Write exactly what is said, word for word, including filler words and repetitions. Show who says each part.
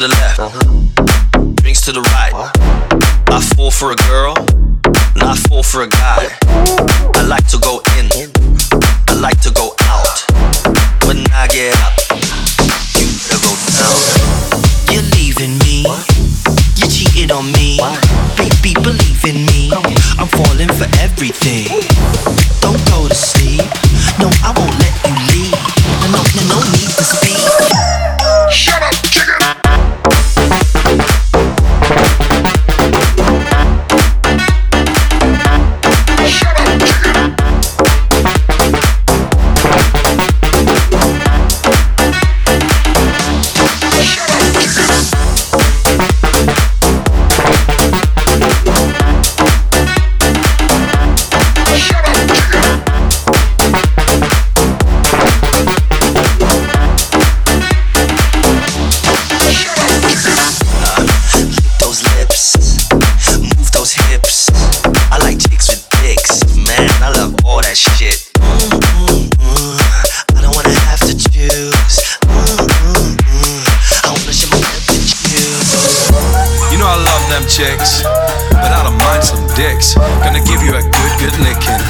Speaker 1: the left, drinks to the right. I fall for a girl, and I fall for a guy. I like to go in, I like to go out. When I get up, you better go down. You're leaving me, you cheated on me. Baby, believe in me, I'm falling for everything. Don't go to sleep, no, I won't let you leave. No, no, no need to speak. Shut up, chicken.
Speaker 2: Chicks, but I don't mind some dicks. Gonna give you a good, good licking.